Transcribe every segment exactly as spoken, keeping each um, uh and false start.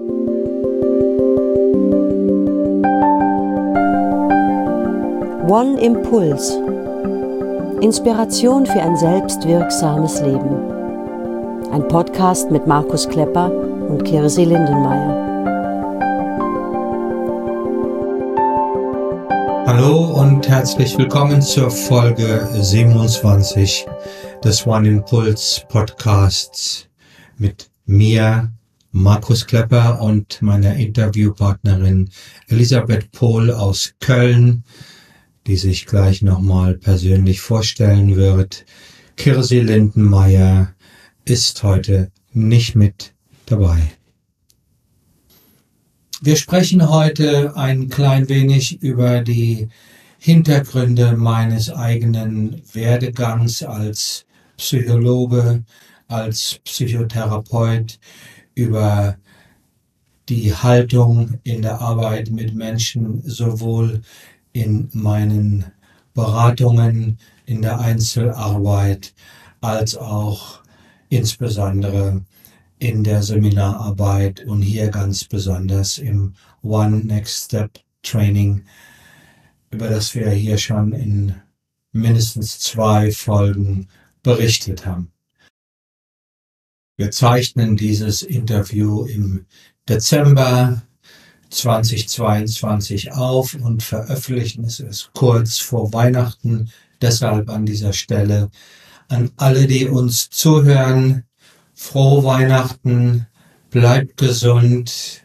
One Impuls. Inspiration für ein selbstwirksames Leben. Ein Podcast mit Markus Klepper und Kirsi Lindenmayer. Hallo und herzlich willkommen zur Folge siebenundzwanzig des One Impuls Podcasts mit mir, Markus Klepper, und meiner Interviewpartnerin Elisabeth Pohl aus Köln, die sich gleich nochmal persönlich vorstellen wird. Kirsi Lindenmayer ist heute nicht mit dabei. Wir sprechen heute ein klein wenig über die Hintergründe meines eigenen Werdegangs als Psychologe, als Psychotherapeut, über die Haltung in der Arbeit mit Menschen, sowohl in meinen Beratungen, in der Einzelarbeit, als auch insbesondere in der Seminararbeit und hier ganz besonders im One Next Step Training, über das wir hier schon in mindestens zwei Folgen berichtet haben. Wir zeichnen dieses Interview im Dezember zweitausendzweiundzwanzig auf und veröffentlichen es erst kurz vor Weihnachten. Deshalb an dieser Stelle an alle, die uns zuhören: Frohe Weihnachten, bleibt gesund,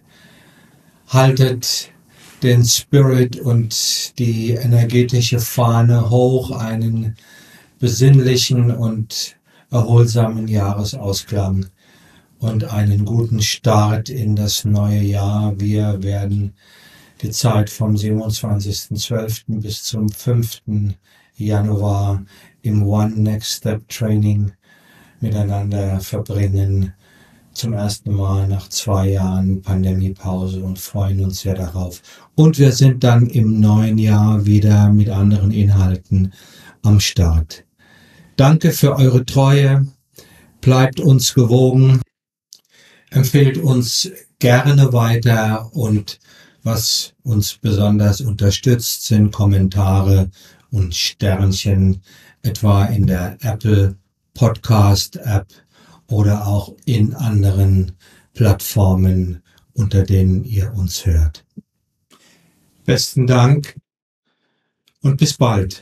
haltet den Spirit und die energetische Fahne hoch, einen besinnlichen und erholsamen Jahresausklang und einen guten Start in das neue Jahr. Wir werden die Zeit vom siebenundzwanzigsten zwölften bis zum fünften Januar im One Next Step Training miteinander verbringen. Zum ersten Mal nach zwei Jahren Pandemiepause und freuen uns sehr darauf. Und wir sind dann im neuen Jahr wieder mit anderen Inhalten am Start. Danke für eure Treue. Bleibt uns gewogen. Empfehlt uns gerne weiter, und was uns besonders unterstützt, sind Kommentare und Sternchen, etwa in der Apple Podcast App oder auch in anderen Plattformen, unter denen ihr uns hört. Besten Dank und bis bald.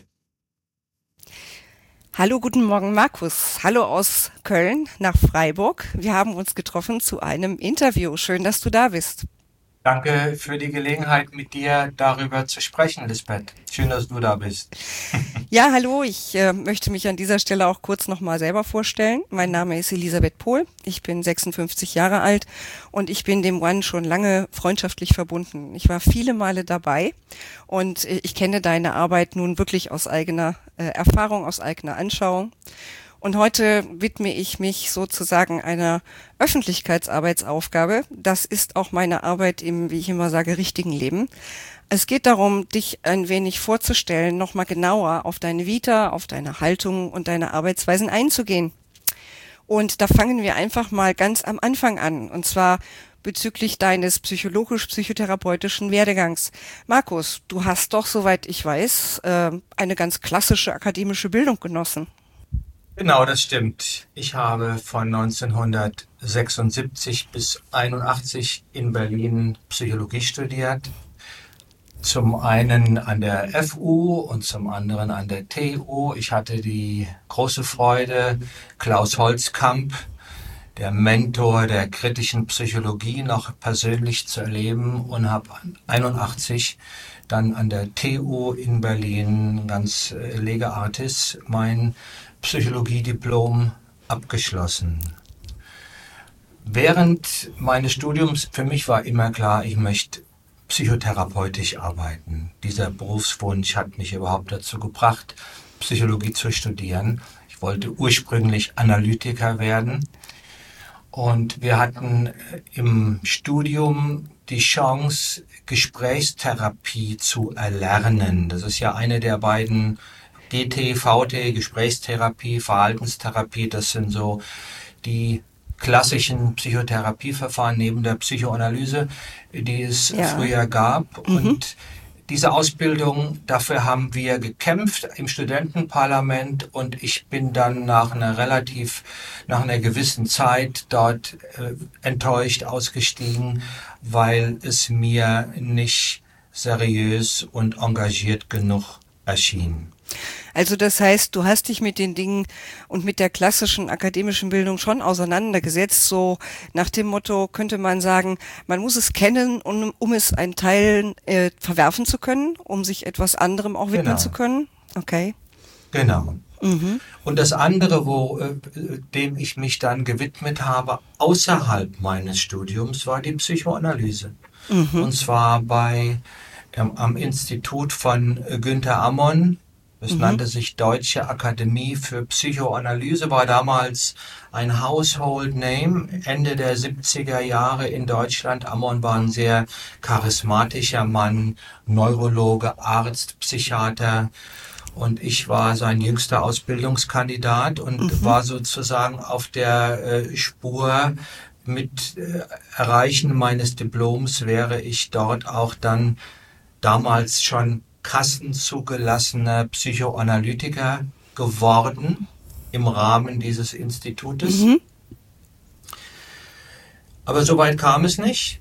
Hallo, guten Morgen Markus. Hallo aus Köln nach Freiburg. Wir haben uns getroffen zu einem Interview. Schön, dass du da bist. Danke für die Gelegenheit, mit dir darüber zu sprechen, Lisbeth. Schön, dass du da bist. Ja, hallo. Ich äh, möchte mich an dieser Stelle auch kurz nochmal selber vorstellen. Mein Name ist Elisabeth Pohl. Ich bin sechsundfünfzig Jahre alt und ich bin dem One schon lange freundschaftlich verbunden. Ich war viele Male dabei und äh, ich kenne deine Arbeit nun wirklich aus eigener äh, Erfahrung, aus eigener Anschauung. Und heute widme ich mich sozusagen einer Öffentlichkeitsarbeitsaufgabe. Das ist auch meine Arbeit im, wie ich immer sage, richtigen Leben. Es geht darum, dich ein wenig vorzustellen, nochmal genauer auf deine Vita, auf deine Haltung und deine Arbeitsweisen einzugehen. Und da fangen wir einfach mal ganz am Anfang an, und zwar bezüglich deines psychologisch-psychotherapeutischen Werdegangs. Markus, du hast doch, soweit ich weiß, eine ganz klassische akademische Bildung genossen. Genau, das stimmt. Ich habe von neunzehnhundertsechsundsiebzig bis einundachtzig in Berlin Psychologie studiert. Zum einen an der F U und zum anderen an der T U. Ich hatte die große Freude, Klaus Holzkamp, der Mentor der kritischen Psychologie, noch persönlich zu erleben, und habe einundachtzig dann an der T U in Berlin ganz lege artis mein Psychologiediplom abgeschlossen. Während meines Studiums, für mich war immer klar, ich möchte psychotherapeutisch arbeiten. Dieser Berufswunsch hat mich überhaupt dazu gebracht, Psychologie zu studieren. Ich wollte ursprünglich Analytiker werden. Und wir hatten im Studium die Chance, Gesprächstherapie zu erlernen. Das ist ja eine der beiden G T, V T, Gesprächstherapie, Verhaltenstherapie. Das sind so die klassischen Psychotherapieverfahren neben der Psychoanalyse, die es Ja. früher gab. Mhm. Und diese Ausbildung, dafür haben wir gekämpft im Studentenparlament, und ich bin dann nach einer relativ, nach einer gewissen Zeit dort äh, enttäuscht ausgestiegen, weil es mir nicht seriös und engagiert genug erschien. Also das heißt, du hast dich mit den Dingen und mit der klassischen akademischen Bildung schon auseinandergesetzt, so nach dem Motto könnte man sagen, man muss es kennen, um, um es einen Teil äh, verwerfen zu können, um sich etwas anderem auch widmen Genau. zu können. Okay. Genau. Mhm. Und das andere, wo, äh, dem ich mich dann gewidmet habe, außerhalb meines Studiums, war die Psychoanalyse. Mhm. Und zwar bei, ähm, am Institut von äh, Günther Ammon. Es Mhm. nannte sich Deutsche Akademie für Psychoanalyse, war damals ein Household Name, Ende der siebziger Jahre in Deutschland. Ammon war ein sehr charismatischer Mann, Neurologe, Arzt, Psychiater. Und ich war sein jüngster Ausbildungskandidat und Mhm. war sozusagen auf der äh, Spur. Mit äh, Erreichen meines Diploms wäre ich dort auch dann damals schon kassenzugelassener Psychoanalytiker geworden im Rahmen dieses Institutes. Mhm. Aber so weit kam es nicht,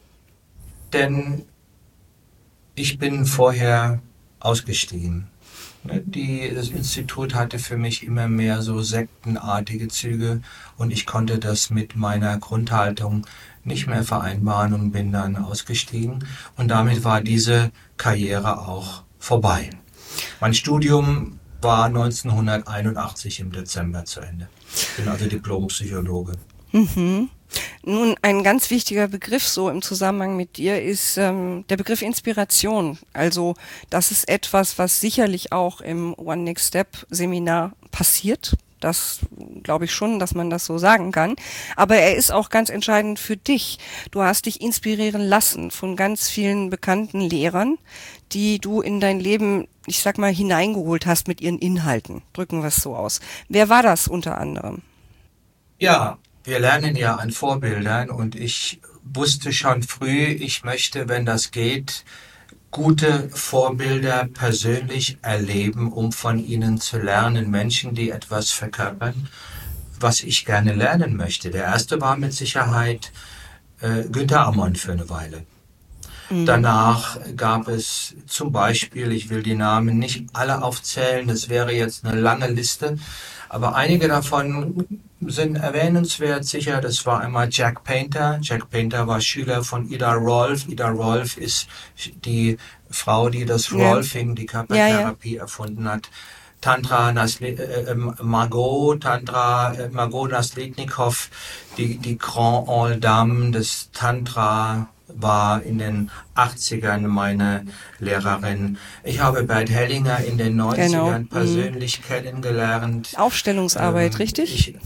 denn ich bin vorher ausgestiegen. Die, das Institut hatte für mich immer mehr so sektenartige Züge, und ich konnte das mit meiner Grundhaltung nicht mehr vereinbaren und bin dann ausgestiegen. Und damit war diese Karriere auch vorbei. Mein Studium war neunzehnhunderteinundachtzig im Dezember zu Ende. Ich bin also Diplompsychologe. Mhm. Nun, ein ganz wichtiger Begriff so im Zusammenhang mit dir ist ähm, der Begriff Inspiration. Also das ist etwas, was sicherlich auch im One Next Step Seminar passiert. Das glaube ich schon, dass man das so sagen kann. Aber er ist auch ganz entscheidend für dich. Du hast dich inspirieren lassen von ganz vielen bekannten Lehrern, die du in dein Leben, ich sag mal, hineingeholt hast mit ihren Inhalten. Drücken wir es so aus. Wer war das unter anderem? Ja, wir lernen ja an Vorbildern, und ich wusste schon früh, ich möchte, wenn das geht, gute Vorbilder persönlich erleben, um von ihnen zu lernen. Menschen, die etwas verkörpern, was ich gerne lernen möchte. Der erste war mit Sicherheit äh, Günther Ammon für eine Weile. Mhm. Danach gab es zum Beispiel, ich will die Namen nicht alle aufzählen, das wäre jetzt eine lange Liste, aber einige davon sind erwähnenswert sicher. Das war einmal Jack Painter. Jack Painter war Schüler von Ida Rolf. Ida Rolf ist die Frau, die das Ja. Rolfing, die Körpertherapie, erfunden hat. Tantra Nasle äh, Margot, Tantra äh, Margot Naslitnikow, die, die Grand Old Dame des Tantra, war in den achtzigern meine Lehrerin. Ich habe Bert Hellinger in den neunzigern Genau. persönlich mhm. kennengelernt. Aufstellungsarbeit, Ähm, richtig? Ich,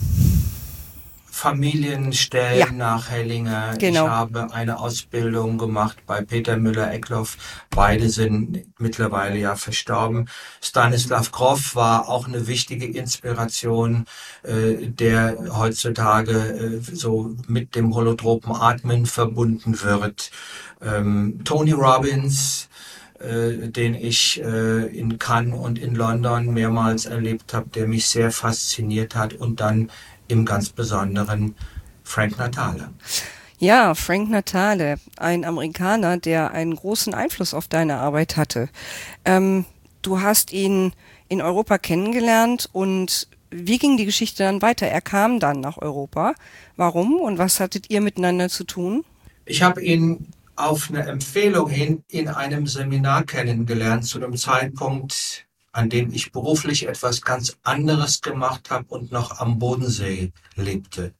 Familienstellen Ja. nach Hellinger. Genau. Ich habe eine Ausbildung gemacht bei Peter Müller-Eckloff. Beide sind mittlerweile ja verstorben. Stanislav Grof war auch eine wichtige Inspiration, äh, der heutzutage äh, so mit dem holotropen Atmen verbunden wird. Ähm, Tony Robbins, äh, den ich äh, in Cannes und in London mehrmals erlebt habe, der mich sehr fasziniert hat, und dann im ganz Besonderen Frank Natale. Ja, Frank Natale, ein Amerikaner, der einen großen Einfluss auf deine Arbeit hatte. Ähm, du hast ihn in Europa kennengelernt, und wie ging die Geschichte dann weiter? Er kam dann nach Europa. Warum und was hattet ihr miteinander zu tun? Ich habe ihn auf eine Empfehlung hin in einem Seminar kennengelernt, zu einem Zeitpunkt, an dem ich beruflich etwas ganz anderes gemacht habe und noch am Bodensee lebte.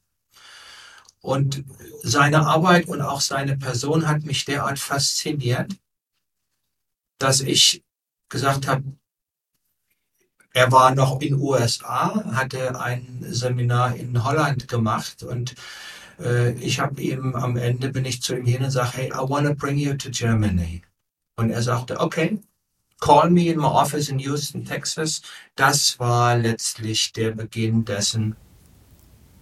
Und seine Arbeit und auch seine Person hat mich derart fasziniert, dass ich gesagt habe, er war noch in den U S A, hatte ein Seminar in Holland gemacht, und äh, ich habe ihm am Ende, bin ich zu ihm hin und sage, hey, I want to bring you to Germany. Und er sagte, okay, call me in my office in Houston, Texas. Das war letztlich der Beginn dessen,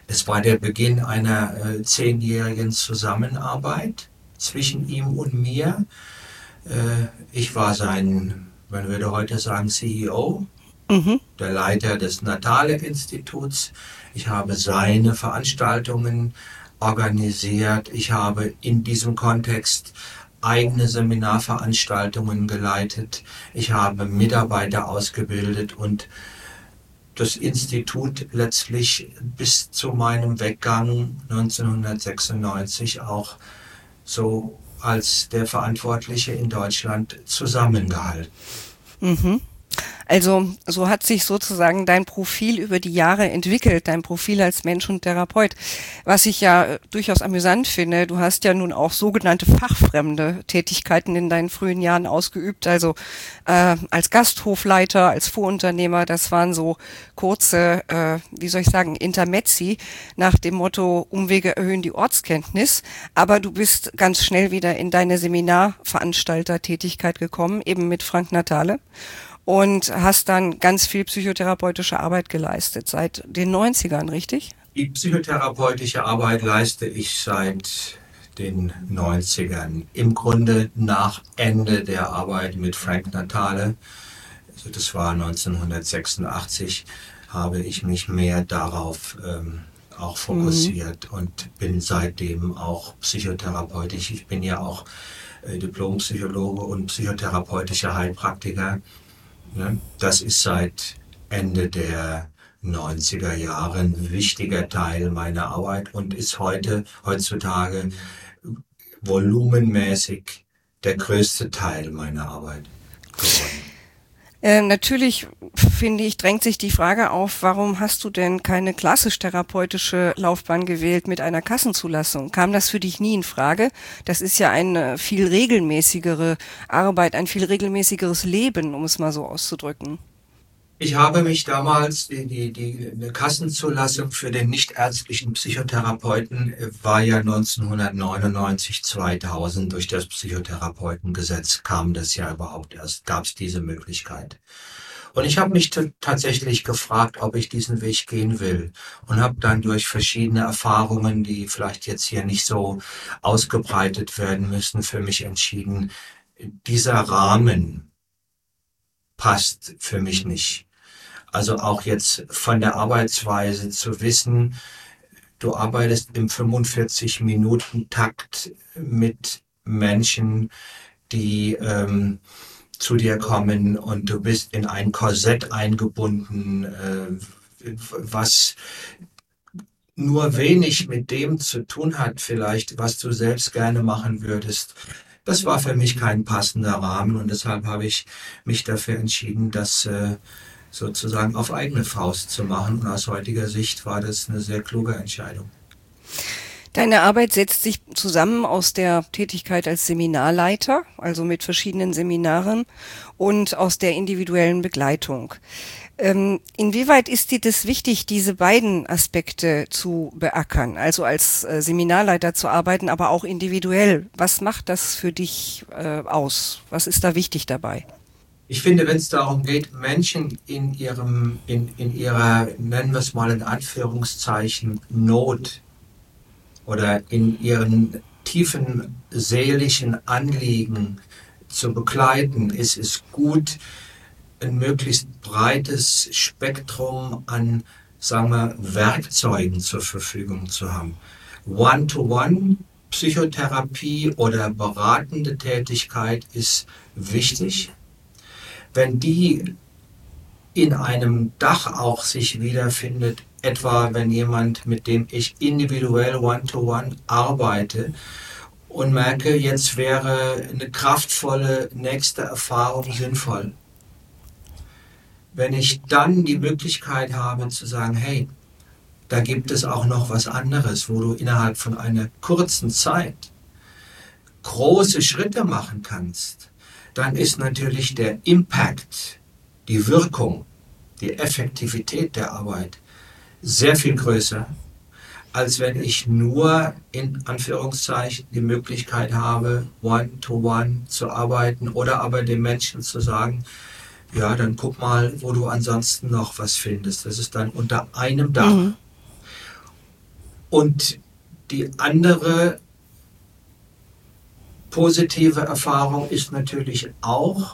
Es war der Beginn einer äh, zehnjährigen Zusammenarbeit zwischen ihm und mir. Äh, ich war sein, man würde heute sagen, C E O, mhm. der Leiter des Natale-Instituts. Ich habe seine Veranstaltungen organisiert. Ich habe in diesem Kontext eigene Seminarveranstaltungen geleitet. Ich habe Mitarbeiter ausgebildet und das Institut letztlich bis zu meinem Weggang neunzehnhundertsechsundneunzig auch so als der Verantwortliche in Deutschland zusammengehalten. Mhm. Also so hat sich sozusagen dein Profil über die Jahre entwickelt, dein Profil als Mensch und Therapeut. Was ich ja durchaus amüsant finde, du hast ja nun auch sogenannte fachfremde Tätigkeiten in deinen frühen Jahren ausgeübt, also äh, als Gasthofleiter, als Fuhrunternehmer, das waren so kurze, äh, wie soll ich sagen, Intermezzi nach dem Motto, Umwege erhöhen die Ortskenntnis, aber du bist ganz schnell wieder in deine Seminarveranstaltertätigkeit gekommen, eben mit Frank Natale. Und hast dann ganz viel psychotherapeutische Arbeit geleistet, seit den neunzigern, richtig? Die psychotherapeutische Arbeit leiste ich seit den neunzigern. Im Grunde nach Ende der Arbeit mit Frank Natale, also das war neunzehnhundertsechsundachtzig, habe ich mich mehr darauf ähm, auch fokussiert mhm. und bin seitdem auch psychotherapeutisch. Ich bin ja auch äh, Diplompsychologe und psychotherapeutischer Heilpraktiker. Das ist seit Ende der neunziger Jahre ein wichtiger Teil meiner Arbeit und ist heute, heutzutage volumenmäßig der größte Teil meiner Arbeit geworden. Äh, natürlich, finde ich, drängt sich die Frage auf, warum hast du denn keine klassisch-therapeutische Laufbahn gewählt mit einer Kassenzulassung? Kam das für dich nie in Frage? Das ist ja eine viel regelmäßigere Arbeit, ein viel regelmäßigeres Leben, um es mal so auszudrücken. Ich habe mich damals, die, die, die eine Kassenzulassung für den nichtärztlichen Psychotherapeuten war ja neunzehnhundertneunundneunzig, zweitausend durch das Psychotherapeutengesetz kam das ja überhaupt erst, gab es diese Möglichkeit. Und ich habe mich t- tatsächlich gefragt, ob ich diesen Weg gehen will und habe dann durch verschiedene Erfahrungen, die vielleicht jetzt hier nicht so ausgebreitet werden müssen, für mich entschieden, dieser Rahmen passt für mich nicht. Also auch jetzt von der Arbeitsweise zu wissen, du arbeitest im fünfundvierzig-Minuten-Takt mit Menschen, die ähm, zu dir kommen und du bist in ein Korsett eingebunden, äh, was nur wenig mit dem zu tun hat, vielleicht, was du selbst gerne machen würdest. Das war für mich kein passender Rahmen und deshalb habe ich mich dafür entschieden, das äh, sozusagen auf eigene Faust zu machen. Und aus heutiger Sicht war das eine sehr kluge Entscheidung. Deine Arbeit setzt sich zusammen aus der Tätigkeit als Seminarleiter, also mit verschiedenen Seminaren, und aus der individuellen Begleitung. Ähm, inwieweit ist dir das wichtig, diese beiden Aspekte zu beackern, also als äh, Seminarleiter zu arbeiten, aber auch individuell? Was macht das für dich äh, aus? Was ist da wichtig dabei? Ich finde, wenn es darum geht, Menschen in ihrem, in, in ihrer, nennen wir es mal in Anführungszeichen, Not oder in ihren tiefen seelischen Anliegen zu begleiten, ist es gut, ein möglichst breites Spektrum an, sagen wir, Werkzeugen zur Verfügung zu haben. One-to-one Psychotherapie oder beratende Tätigkeit ist wichtig. Wenn die in einem Dach auch sich wiederfindet, etwa wenn jemand, mit dem ich individuell One-to-One arbeite und merke, jetzt wäre eine kraftvolle nächste Erfahrung sinnvoll. Wenn ich dann die Möglichkeit habe zu sagen, hey, da gibt es auch noch was anderes, wo du innerhalb von einer kurzen Zeit große Schritte machen kannst, dann ist natürlich der Impact, die Wirkung, die Effektivität der Arbeit sehr viel größer, als wenn ich nur in Anführungszeichen die Möglichkeit habe, one-to-one zu arbeiten oder aber dem Menschen zu sagen, ja, dann guck mal, wo du ansonsten noch was findest. Das ist dann unter einem Dach. Mhm. Und die andere positive Erfahrung ist natürlich auch,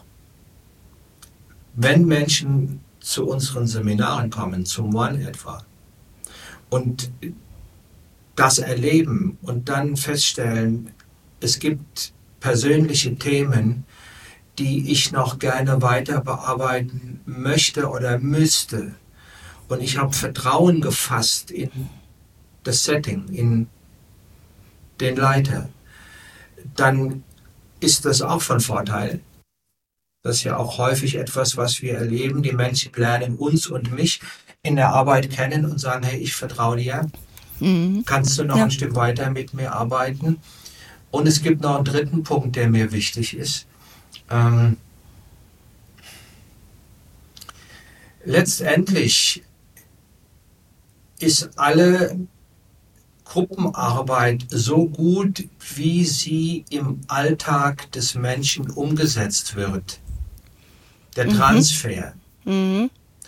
wenn Menschen zu unseren Seminaren kommen, zum One etwa, und das erleben und dann feststellen, es gibt persönliche Themen, die ich noch gerne weiter bearbeiten möchte oder müsste. Und ich habe Vertrauen gefasst in das Setting, in den Leiter. Dann ist das auch von Vorteil. Das ist ja auch häufig etwas, was wir erleben. Die Menschen lernen uns und mich in der Arbeit kennen und sagen, hey, ich vertraue dir. Mhm. Kannst du noch ja. ein Stück weiter mit mir arbeiten? Und es gibt noch einen dritten Punkt, der mir wichtig ist. Ähm, letztendlich ist alle Gruppenarbeit so gut, wie sie im Alltag des Menschen umgesetzt wird. Der Transfer. Mhm.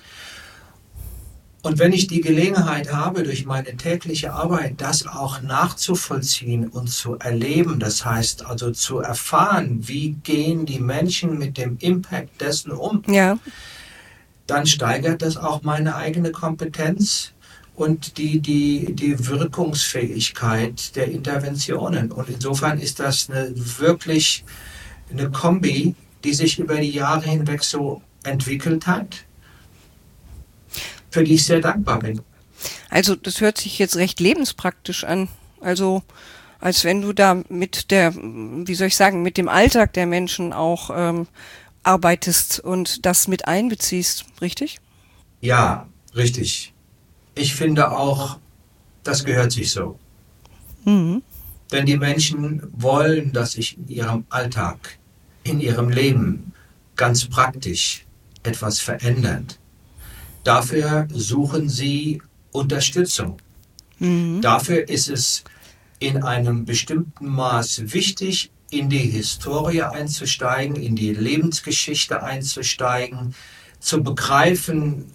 Und wenn ich die Gelegenheit habe, durch meine tägliche Arbeit das auch nachzuvollziehen und zu erleben, das heißt also zu erfahren, wie gehen die Menschen mit dem Impact dessen um, ja. dann steigert das auch meine eigene Kompetenz und die, die, die Wirkungsfähigkeit der Interventionen. Und insofern ist das eine wirklich eine Kombi, die sich über die Jahre hinweg so entwickelt hat, für die ich sehr dankbar bin. Also das hört sich jetzt recht lebenspraktisch an. Also als wenn du da mit der, wie soll ich sagen, mit dem Alltag der Menschen auch ähm, arbeitest und das mit einbeziehst, richtig? Ja, richtig. Ich finde auch, das gehört sich so. Mhm. Denn die Menschen wollen, dass sich in ihrem Alltag, in ihrem Leben ganz praktisch etwas verändert. Dafür suchen sie Unterstützung. Mhm. Dafür ist es in einem bestimmten Maß wichtig, in die Historie einzusteigen, in die Lebensgeschichte einzusteigen, zu begreifen,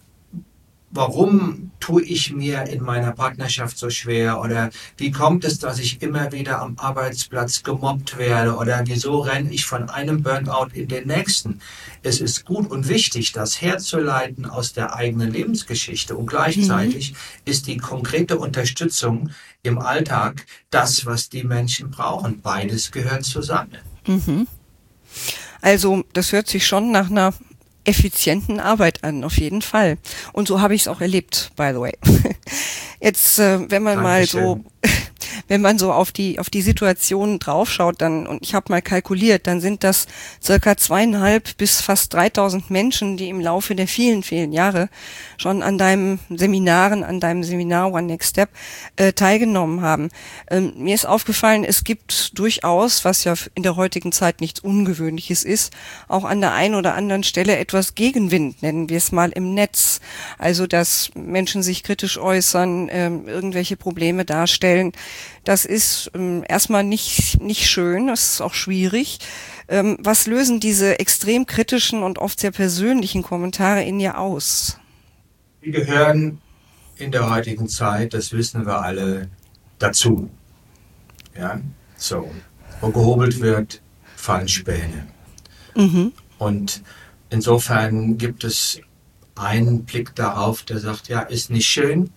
warum tue ich mir in meiner Partnerschaft so schwer oder wie kommt es, dass ich immer wieder am Arbeitsplatz gemobbt werde oder wieso renne ich von einem Burnout in den nächsten. Es ist gut und wichtig, das herzuleiten aus der eigenen Lebensgeschichte und gleichzeitig mhm. ist die konkrete Unterstützung im Alltag das, was die Menschen brauchen. Beides gehört zusammen. Mhm. Also das hört sich schon nach einer effizienten Arbeit an, auf jeden Fall. Und so habe ich es auch erlebt, by the way. Jetzt, äh, wenn man Dankeschön. mal so, wenn man so auf die auf die Situation draufschaut, dann, und ich habe mal kalkuliert, dann sind das circa zweieinhalb bis fast dreitausend Menschen, die im Laufe der vielen, vielen Jahre schon an deinem Seminaren, an deinem Seminar One Next Step äh, teilgenommen haben. Ähm, mir ist aufgefallen, es gibt durchaus, was ja in der heutigen Zeit nichts Ungewöhnliches ist, auch an der einen oder anderen Stelle etwas Gegenwind, nennen wir es mal, im Netz. Also, dass Menschen sich kritisch äußern, ähm, irgendwelche Probleme darstellen. Das ist ähm, erstmal nicht nicht schön, das ist auch schwierig. Ähm, was lösen diese extrem kritischen und oft sehr persönlichen Kommentare in dir aus? Die gehören in der heutigen Zeit, das wissen wir alle, dazu. Ja, so. Wo gehobelt wird, fallen Späne. Mhm. Und insofern gibt es einen Blick darauf, der sagt, ja, ist nicht schön,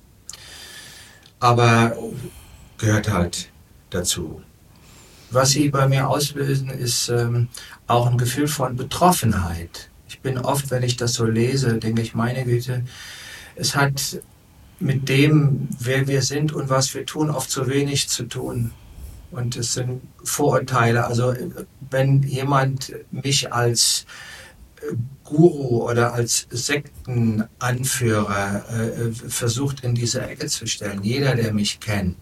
aber gehört halt dazu. Was sie bei mir auslösen, ist ähm, auch ein Gefühl von Betroffenheit. Ich bin oft, wenn ich das so lese, denke ich, meine Güte, es hat mit dem, wer wir sind und was wir tun, oft so wenig zu tun. Und es sind Vorurteile. Also wenn jemand mich als Guru oder als Sektenanführer äh, versucht in diese Ecke zu stellen, jeder, der mich kennt,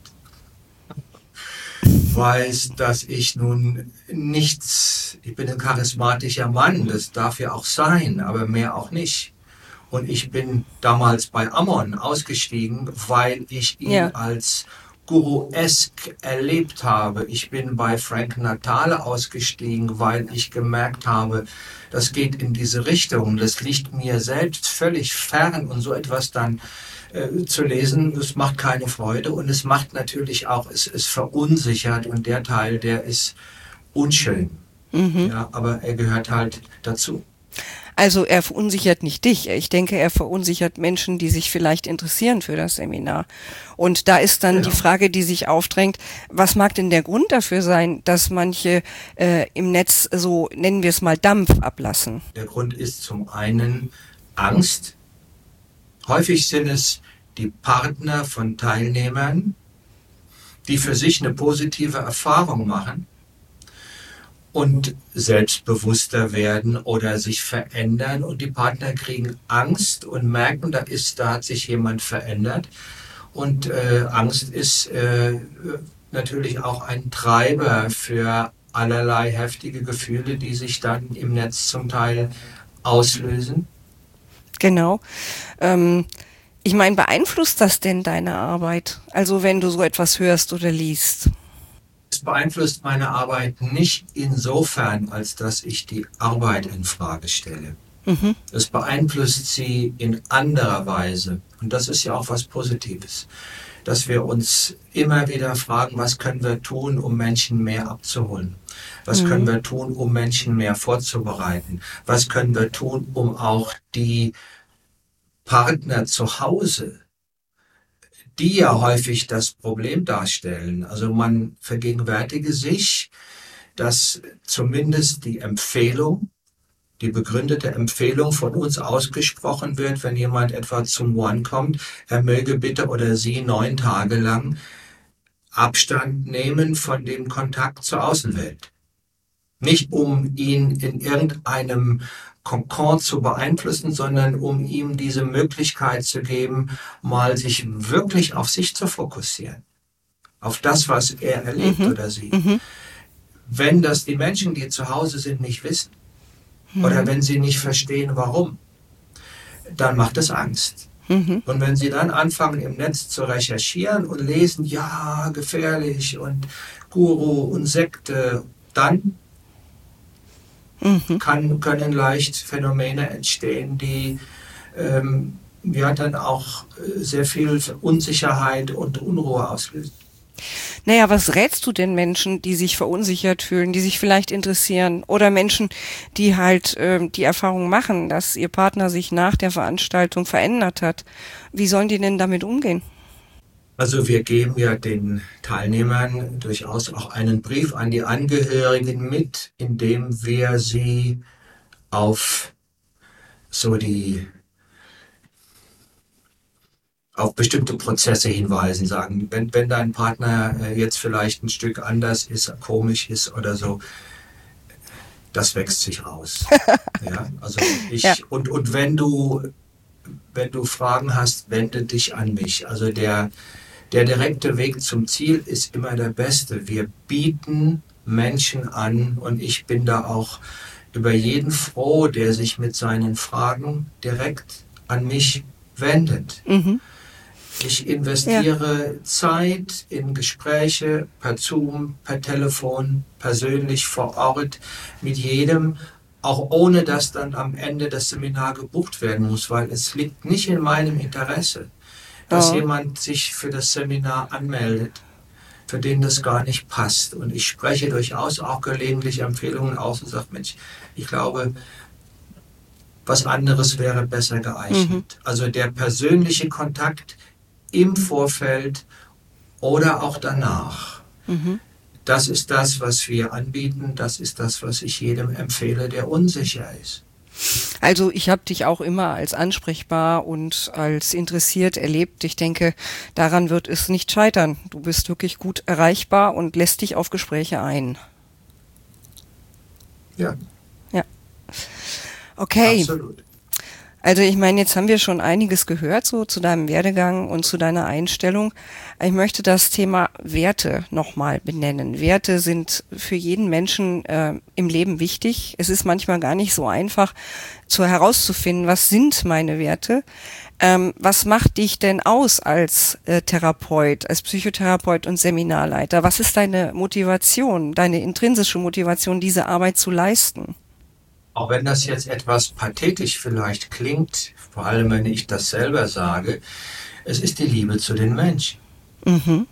weiß, dass ich nun nichts, ich bin ein charismatischer Mann, das darf ja auch sein, aber mehr auch nicht. Und ich bin damals bei Ammon ausgestiegen, weil ich ihn ja. als Guru-esk erlebt habe. Ich bin bei Frank Natale ausgestiegen, weil ich gemerkt habe, das geht in diese Richtung. Das liegt mir selbst völlig fern und so etwas dann äh, zu lesen. Es macht keine Freude und es macht natürlich auch, es ist verunsichert und der Teil, der ist unschön. Mhm. Ja, aber er gehört halt dazu. Also er verunsichert nicht dich. Ich denke, er verunsichert Menschen, die sich vielleicht interessieren für das Seminar. Und da ist dann genau. die Frage, die sich aufdrängt, was mag denn der Grund dafür sein, dass manche äh, im Netz so, nennen wir es mal, Dampf ablassen? Der Grund ist zum einen Angst. Häufig sind es die Partner von Teilnehmern, die für sich eine positive Erfahrung machen und selbstbewusster werden oder sich verändern und die Partner kriegen Angst und merken, da ist, da hat sich jemand verändert und äh, Angst ist äh, natürlich auch ein Treiber für allerlei heftige Gefühle, die sich dann im Netz zum Teil auslösen. Genau. Ähm, ich meine, beeinflusst das denn deine Arbeit? Also wenn du so etwas hörst oder liest? Es beeinflusst meine Arbeit nicht insofern, als dass ich die Arbeit in Frage stelle. Mhm. Es beeinflusst sie in anderer Weise. Und das ist ja auch was Positives. Dass wir uns immer wieder fragen, was können wir tun, um Menschen mehr abzuholen? Was mhm. können wir tun, um Menschen mehr vorzubereiten? Was können wir tun, um auch die Partner zu Hause, die ja häufig das Problem darstellen. Also man vergegenwärtige sich, dass zumindest die Empfehlung, die begründete Empfehlung von uns ausgesprochen wird, wenn jemand etwa zum One kommt, er möge bitte oder sie neun Tage lang Abstand nehmen von dem Kontakt zur Außenwelt. Nicht um ihn in irgendeinem Kokon zu beeinflussen, sondern um ihm diese Möglichkeit zu geben, mal sich wirklich auf sich zu fokussieren. Auf das, was er erlebt mhm. oder sie. Mhm. Wenn das die Menschen, die zu Hause sind, nicht wissen mhm. oder wenn sie nicht verstehen, warum, dann macht es Angst. Mhm. Und wenn sie dann anfangen, im Netz zu recherchieren und lesen, ja, gefährlich und Guru und Sekte, dann Mhm. Kann, können leicht Phänomene entstehen, die ähm, ja dann auch sehr viel Unsicherheit und Unruhe auslösen. Naja, was rätst du denn Menschen, die sich verunsichert fühlen, die sich vielleicht interessieren oder Menschen, die halt äh, die Erfahrung machen, dass ihr Partner sich nach der Veranstaltung verändert hat? Wie sollen die denn damit umgehen? Also wir geben ja den Teilnehmern durchaus auch einen Brief an die Angehörigen mit, in dem wir sie auf so die auf bestimmte Prozesse hinweisen, sagen, wenn, wenn dein Partner jetzt vielleicht ein Stück anders ist, komisch ist oder so, das wächst sich raus. ja, also ich ja. und und wenn du wenn du Fragen hast, wende dich an mich. Also der Der direkte Weg zum Ziel ist immer der beste. Wir bieten Menschen an und ich bin da auch über jeden froh, der sich mit seinen Fragen direkt an mich wendet. Mhm. Ich investiere ja. Zeit in Gespräche per Zoom, per Telefon, persönlich vor Ort mit jedem, auch ohne dass dann am Ende das Seminar gebucht werden muss, weil es liegt nicht in meinem Interesse, dass oh. jemand sich für das Seminar anmeldet, für den das gar nicht passt. Und ich spreche durchaus auch gelegentlich Empfehlungen aus und sage, Mensch, ich glaube, was anderes wäre besser geeignet. Mhm. Also der persönliche Kontakt im Vorfeld oder auch danach. Mhm. Das ist das, was wir anbieten. Das ist das, was ich jedem empfehle, der unsicher ist. Also ich habe dich auch immer als ansprechbar und als interessiert erlebt. Ich denke, daran wird es nicht scheitern. Du bist wirklich gut erreichbar und lässt dich auf Gespräche ein. Ja. Ja. Okay. Absolut. Also ich meine, jetzt haben wir schon einiges gehört so zu deinem Werdegang und zu deiner Einstellung. Ich möchte das Thema Werte nochmal benennen. Werte sind für jeden Menschen äh, im Leben wichtig. Es ist manchmal gar nicht so einfach zu herauszufinden, was sind meine Werte. Ähm, was macht dich denn aus als äh, Therapeut, als Psychotherapeut und Seminarleiter? Was ist deine Motivation, deine intrinsische Motivation, diese Arbeit zu leisten? Auch wenn das jetzt etwas pathetisch vielleicht klingt, vor allem wenn ich das selber sage, Es ist die Liebe zu den Menschen. Mhm.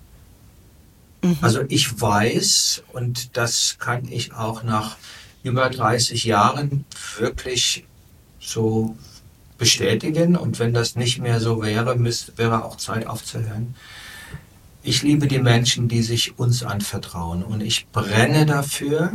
Mhm. Also ich weiß, und das kann ich auch nach über dreißig Jahren wirklich so bestätigen, und wenn das nicht mehr so wäre, müsste, wäre auch Zeit aufzuhören. Ich liebe die Menschen, die sich uns anvertrauen, und ich brenne dafür,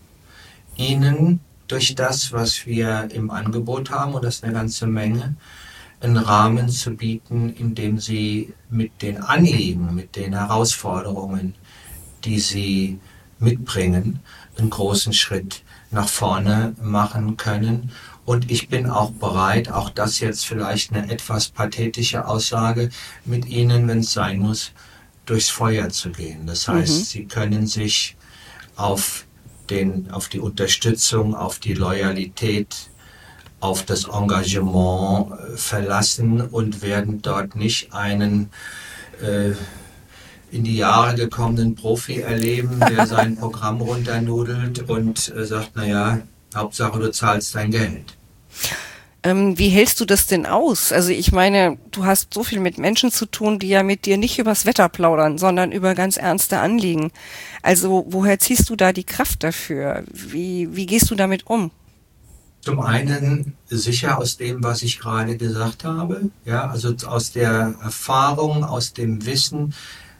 ihnen durch das, was wir im Angebot haben, und das ist eine ganze Menge, einen Rahmen zu bieten, in dem sie mit den Anliegen, mit den Herausforderungen, die sie mitbringen, einen großen Schritt nach vorne machen können. Und ich bin auch bereit, auch das jetzt vielleicht eine etwas pathetische Aussage, mit ihnen, wenn es sein muss, durchs Feuer zu gehen. Das heißt, mhm. sie können sich auf den, auf die Unterstützung, auf die Loyalität, auf das Engagement äh, verlassen und werden dort nicht einen äh, in die Jahre gekommenen Profi erleben, der sein Programm runternudelt und äh, sagt, naja, Hauptsache du zahlst dein Geld. Ähm, wie hältst du das denn aus? Also ich meine, du hast so viel mit Menschen zu tun, die ja mit dir nicht übers Wetter plaudern, sondern über ganz ernste Anliegen. Also woher ziehst du da die Kraft dafür? Wie, wie gehst du damit um? Zum einen sicher aus dem, was ich gerade gesagt habe, ja, also aus der Erfahrung, aus dem Wissen,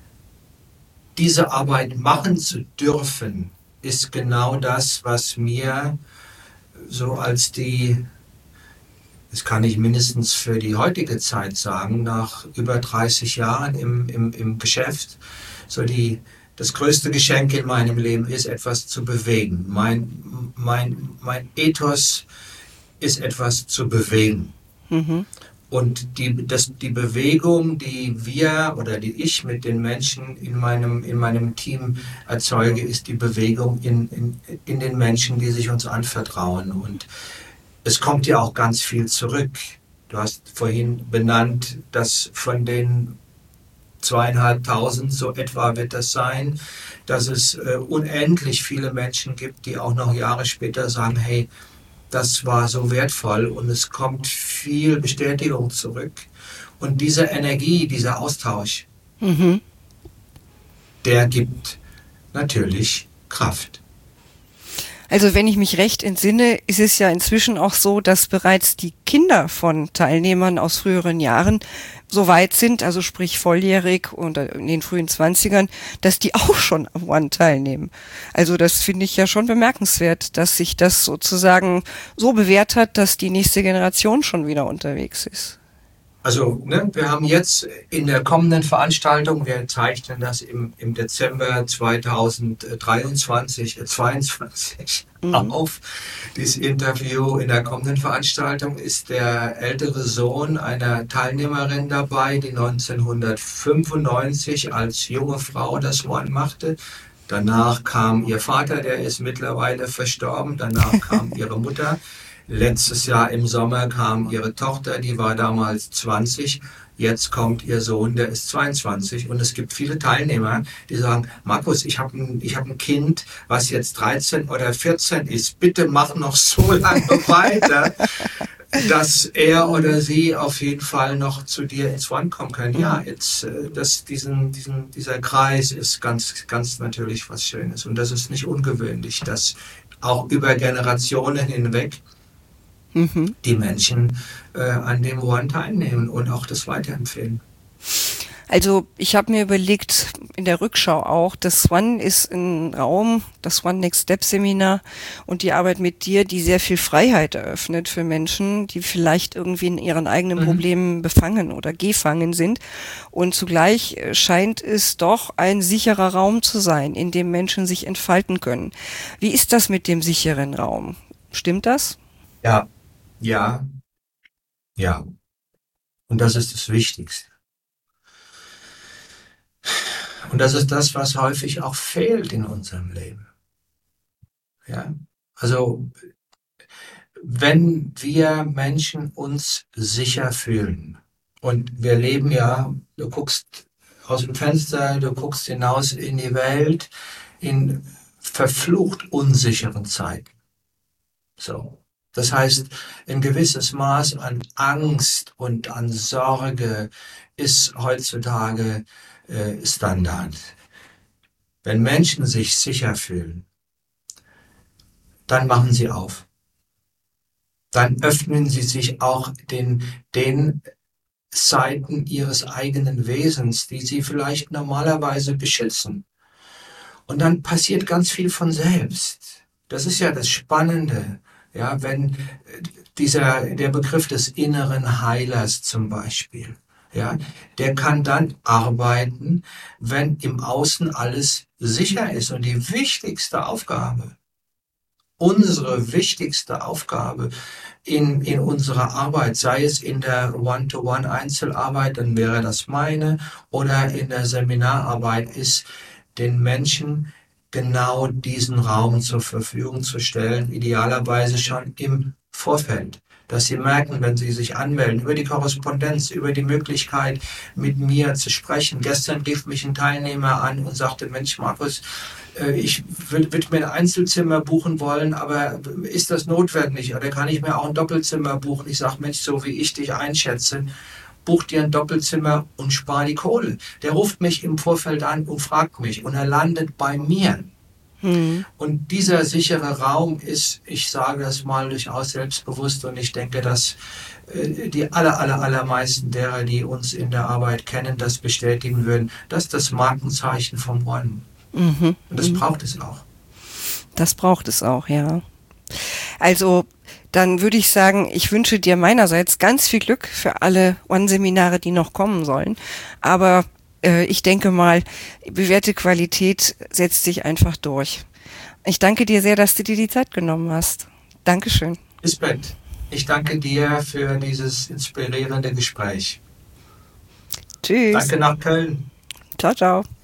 diese Arbeit machen zu dürfen, ist genau das, was mir so als die, das kann ich mindestens für die heutige Zeit sagen, nach über dreißig Jahren im, im, im Geschäft, so die, das größte Geschenk in meinem Leben ist, etwas zu bewegen. Mein, mein, mein Ethos ist, etwas zu bewegen. Mhm. Und die, das, die Bewegung, die wir oder die ich mit den Menschen in meinem, in meinem Team erzeuge, ist die Bewegung in, in, in den Menschen, die sich uns anvertrauen. Und es kommt ja auch ganz viel zurück. Du hast vorhin benannt, dass von den zweieinhalbtausend, so etwa wird das sein, dass es äh, unendlich viele Menschen gibt, die auch noch Jahre später sagen, hey, das war so wertvoll, und es kommt viel Bestätigung zurück. Und diese Energie, dieser Austausch, mhm. der gibt natürlich Kraft. Also wenn ich mich recht entsinne, ist es ja inzwischen auch so, dass bereits die Kinder von Teilnehmern aus früheren Jahren so weit sind, also sprich volljährig und in den frühen Zwanzigern, dass die auch schon am One teilnehmen. Also das finde ich ja schon bemerkenswert, dass sich das sozusagen so bewährt hat, dass die nächste Generation schon wieder unterwegs ist. Also ne, wir haben jetzt in der kommenden Veranstaltung, wir zeichnen das im, im Dezember zweitausenddreiundzwanzig, äh, zweiundzwanzig mhm. auf. Dieses Interview in der kommenden Veranstaltung ist der ältere Sohn einer Teilnehmerin dabei, die neunzehnhundertfünfundneunzig als junge Frau das One machte. Danach kam ihr Vater, der ist mittlerweile verstorben. Danach kam ihre Mutter. Letztes Jahr im Sommer kam ihre Tochter, die war damals zwanzig. Jetzt kommt ihr Sohn, der ist zweiundzwanzig. Und es gibt viele Teilnehmer, die sagen, Markus, ich habe ein, ich hab ein Kind, was jetzt dreizehn oder vierzehn ist. Bitte mach noch so lange weiter, dass er oder sie auf jeden Fall noch zu dir ins One kommen können. Ja, jetzt, das, diesen, diesen, dieser Kreis ist ganz, ganz natürlich was Schönes. Und das ist nicht ungewöhnlich, dass auch über Generationen hinweg mhm. die Menschen äh, an dem One teilnehmen und auch das weiterempfehlen. Also ich habe mir überlegt, in der Rückschau auch, das One ist ein Raum, das One Next Step Seminar und die Arbeit mit dir, die sehr viel Freiheit eröffnet für Menschen, die vielleicht irgendwie in ihren eigenen mhm. Problemen befangen oder gefangen sind. Und zugleich scheint es doch ein sicherer Raum zu sein, in dem Menschen sich entfalten können. Wie ist das mit dem sicheren Raum? Stimmt das? Ja, ja, ja. Und das ist das Wichtigste. Und das ist das, was häufig auch fehlt in unserem Leben. Ja, also wenn wir Menschen uns sicher fühlen, und wir leben ja, du guckst aus dem Fenster, du guckst hinaus in die Welt, in verflucht unsicheren Zeiten. So. Das heißt, ein gewisses Maß an Angst und an Sorge ist heutzutage äh, Standard. Wenn Menschen sich sicher fühlen, dann machen sie auf. Dann öffnen sie sich auch den, den Seiten ihres eigenen Wesens, die sie vielleicht normalerweise beschützen. Und dann passiert ganz viel von selbst. Das ist ja das Spannende. Ja, wenn dieser, der Begriff des inneren Heilers zum Beispiel, ja, der kann dann arbeiten, wenn im Außen alles sicher ist. Und die wichtigste Aufgabe, unsere wichtigste Aufgabe in, in unserer Arbeit, sei es in der One-to-One-Einzelarbeit, dann wäre das meine, oder in der Seminararbeit, ist, den Menschen genau diesen Raum zur Verfügung zu stellen, idealerweise schon im Vorfeld, dass sie merken, wenn sie sich anmelden, über die Korrespondenz, über die Möglichkeit, mit mir zu sprechen. Gestern rief mich ein Teilnehmer an und sagte, Mensch, Markus, ich würde würd mir ein Einzelzimmer buchen wollen, aber ist das notwendig? Oder kann ich mir auch ein Doppelzimmer buchen? Ich sage, Mensch, so wie ich dich einschätze, buch dir ein Doppelzimmer und spar die Kohle. Der ruft mich im Vorfeld an und fragt mich und er landet bei mir. Hm. Und dieser sichere Raum ist, ich sage das mal, durchaus selbstbewusst und ich denke, dass äh, die aller, aller, allermeisten derer, die uns in der Arbeit kennen, das bestätigen würden, das ist das Markenzeichen vom One. Mhm. Und das mhm. braucht es auch. Das braucht es auch, ja. Also dann würde ich sagen, ich wünsche dir meinerseits ganz viel Glück für alle One-Seminare, die noch kommen sollen. Aber äh, ich denke mal, bewährte Qualität setzt sich einfach durch. Ich danke dir sehr, dass du dir die Zeit genommen hast. Dankeschön. Lisbeth, ich danke dir für dieses inspirierende Gespräch. Tschüss. Danke nach Köln. Ciao, ciao.